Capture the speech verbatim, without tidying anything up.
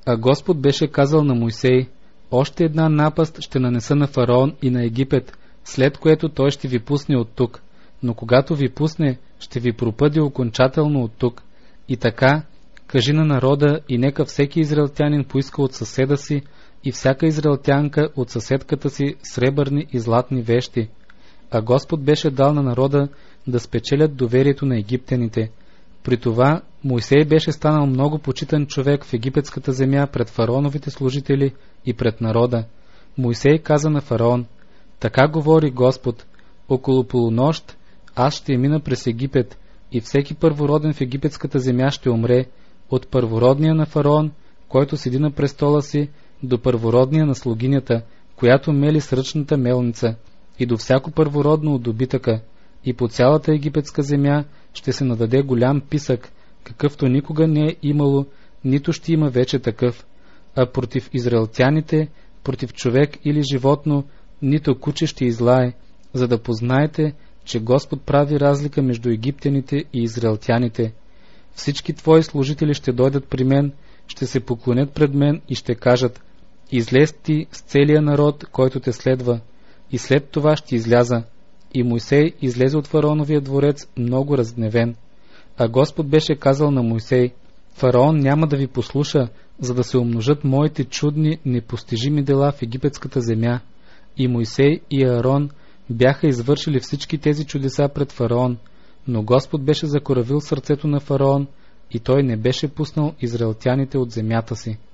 А Господ беше казал на Мойсей: още една напаст ще нанеса на фараон и на Египет, след което той ще ви пусне от тук, но когато ви пусне, ще ви пропъди окончателно от тук. И така, кажи на народа, и нека всеки израелтянин поиска от съседа си и всяка израелтянка от съседката си сребърни и златни вещи. А Господ беше дал на народа да спечелят доверието на египтяните. При това Мойсей беше станал много почитан човек в египетската земя пред фараоновите служители и пред народа. Мойсей каза на фараон: така говори Господ, около полунощ аз ще мина през Египет, и всеки първороден в египетската земя ще умре, от първородния на фараон, който седи на престола си, до първородния на слугинята, която мели с ръчната мелница, и до всяко първородно от добитъка, и по цялата египетска земя ще се нададе голям писък, какъвто никога не е имало, нито ще има вече такъв. А против израелтяните, против човек или животно, нито куче ще излае, за да познаете, че Господ прави разлика между египтяните и израелтяните. Всички твои служители ще дойдат при мен, ще се поклонят пред мен и ще кажат: излез ти с целия народ, който те следва. И след това ще изляза. И Мойсей излезе от фараоновия дворец много разгневен. А Господ беше казал на Мойсей: фараон няма да ви послуша, за да се умножат моите чудни, непостижими дела в египетската земя. И Мойсей и Аарон бяха извършили всички тези чудеса пред фараон, но Господ беше закоравил сърцето на фараон и той не беше пуснал израелтяните от земята си.